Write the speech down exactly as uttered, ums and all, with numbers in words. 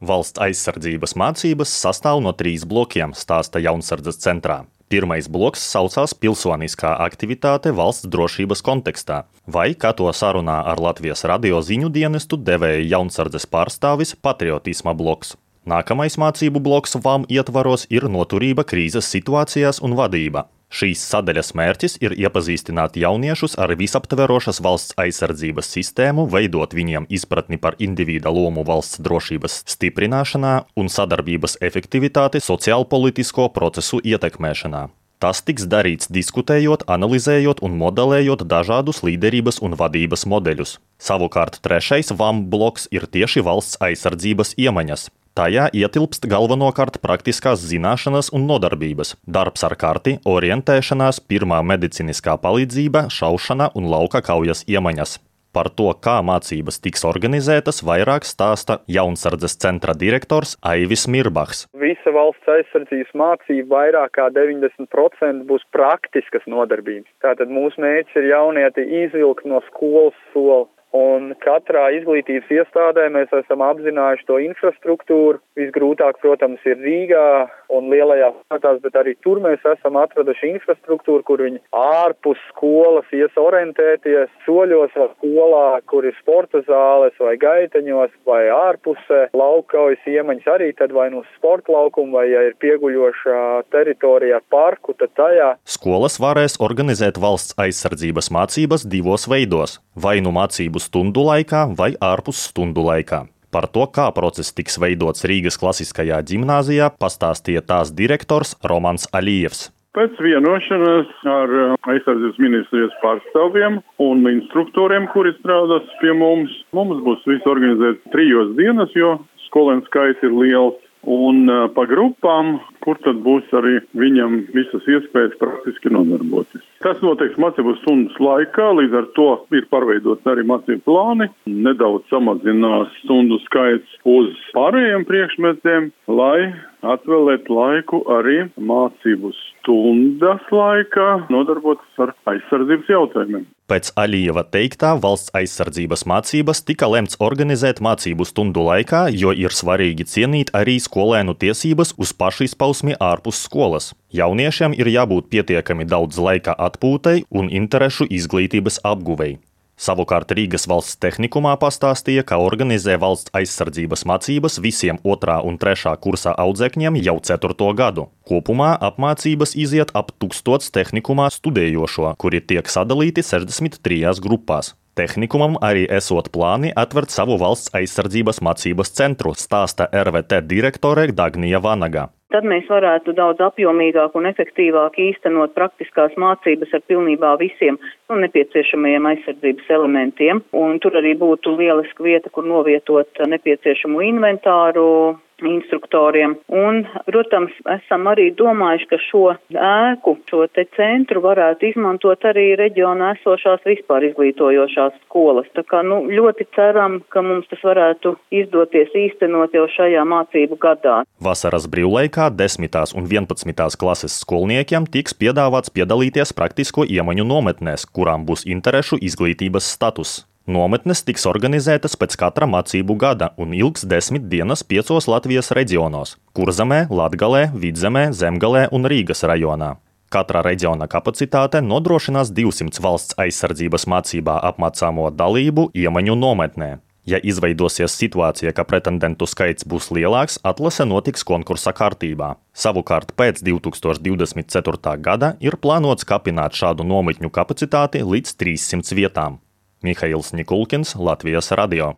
Valsts aizsardzības mācības sastāv no trīs blokiem, stāsta Jaunsardzes centrā. Pirmais bloks saucās Pilsoniskā aktivitāte valsts drošības kontekstā, vai, kā to sarunā ar Latvijas radio ziņu dienestu devēja Jaunsardzes pārstāvis, patriotisma bloks. Nākamais mācību bloks V A M ietvaros ir noturība krīzes situācijās un vadība. Šīs sadaļas mērķis ir iepazīstināt jauniešus ar visaptverošas valsts aizsardzības sistēmu, veidot viņiem izpratni par individa lomu valsts drošības stiprināšanā un sadarbības efektivitāti sociālpolitisko procesu ietekmēšanā. Tas tiks darīts diskutējot, analizējot un modelējot dažādus līderības un vadības modeļus. Savukārt trešais V A M bloks ir tieši valsts aizsardzības iemaņas. Tajā ietilpst galvenokārt praktiskās zināšanas un nodarbības, darbs ar karti, orientēšanās, pirmā medicīniskā palīdzība, šaušana un lauka kaujas iemaņas. Par to, kā mācības tiks organizētas, vairāk stāsta Jaunsardzes centra direktors Aivis Mirbachs. Visa valsts aizsardzības mācība vairāk kā deviņdesmit procenti būs praktiskas nodarbības. Tātad mūsu mērķis ir jaunieti izvilkt no skolas soli. Un katrā izglītības iestādē mēs esam apzinājuši to infrastruktūru. Visgrūtāk, protams, ir Rīgā un lielajā pilsētās, bet arī tur mēs esam atraduši infrastruktūru, kur viņi ārpus skolas ies orientēties, soļos vai skolā, kur ir sporta zāles vai gaiteņos vai ārpusē. Laukaujas iemaņas arī tad vai no sporta laukuma vai ja ir pieguļošā teritorija ar parku, tad tajā. Skolas varēs organizēt valsts aizsardzības mācības divos veidos, vai nu mācību stundu laikā vai ārpus stundu laikā. Par to, kā process tiks veidots Rīgas klasiskajā ģimnāzijā, pastāstīja tās direktors Romans Alijevs. Pēc vienošanās ar aizsardzības ministrijas pārstāvjiem un instruktoriem, kuri strādās pie mums, mums būs viss organizēts trijos dienas, jo skolēnu skaits ir liels. Un pa grupām, kur tad būs arī viņam visas iespējas praktiski nodarboties. Tas notiks mācību stundas laikā, līdz ar to ir pārveidots arī mācību plāni. Nedaudz samazinās stundu skaits uz pārējiem priekšmetiem, lai atvēlēt laiku arī mācību stundas laikā nodarboties ar aizsardzības jautājumiem. Pēc Alijeva teiktā, valsts aizsardzības mācības tika lemts organizēt mācību stundu laikā, jo ir svarīgi cienīt arī skolēnu tiesības uz pašizpausmi ārpus skolas. Jauniešiem ir jābūt pietiekami daudz laika atpūtai un interešu izglītības apguvei. Savukārt Rīgas valsts tehnikumā pastāstīja, ka organizē valsts aizsardzības mācības visiem otrā un trešā kursa audzēkņiem jau ceturto gadu. Kopumā apmācības iziet ap tūkstots tehnikumā studējošo, kuri tiek sadalīti sešdesmit trijās grupās. Tehnikumam arī esot plāni atvērt savu valsts aizsardzības mācības centru, stāsta R V T direktore Dagnija Vanaga. Tad mēs varētu daudz apjomīgāk un efektīvāk īstenot praktiskās mācības ar pilnībā visiem nu, nepieciešamajiem aizsardzības elementiem. Un tur arī būtu lieliska vieta, kur novietot nepieciešamo inventāru instruktoriem. Un, protams, esam arī domājuši, ka šo ēku, šo te centru varētu izmantot arī reģionā esošās vispār izglītojošās skolas. Tā kā, nu, ļoti ceram, ka mums tas varētu izdoties īstenot jau šajā mācību gadā. Vasaras brīvlaikā desmitās un vienpadsmitās klases skolniekiem tiks piedāvāts piedalīties praktisko iemaņu nometnēs, kurām būs interešu izglītības status. Nometnes tiks organizētas pēc katra mācību gada un ilgs desmit dienas piecos Latvijas reģionos – Kurzemē, Latgalē, Vidzemē, Zemgalē un Rīgas rajonā. Katra reģiona kapacitāte nodrošinās divsimt valsts aizsardzības mācībā apmācāmo dalību iemaņu nometnē. Ja izveidosies situācija, ka pretendentu skaits būs lielāks, atlase notiks konkursa kārtībā. Savukārt pēc divi tūkstoši divdesmit ceturtā gada ir plānots kapināt šādu nometņu kapacitāti līdz trīssimts vietām. Mihails Nikulkins, Latvijas radio.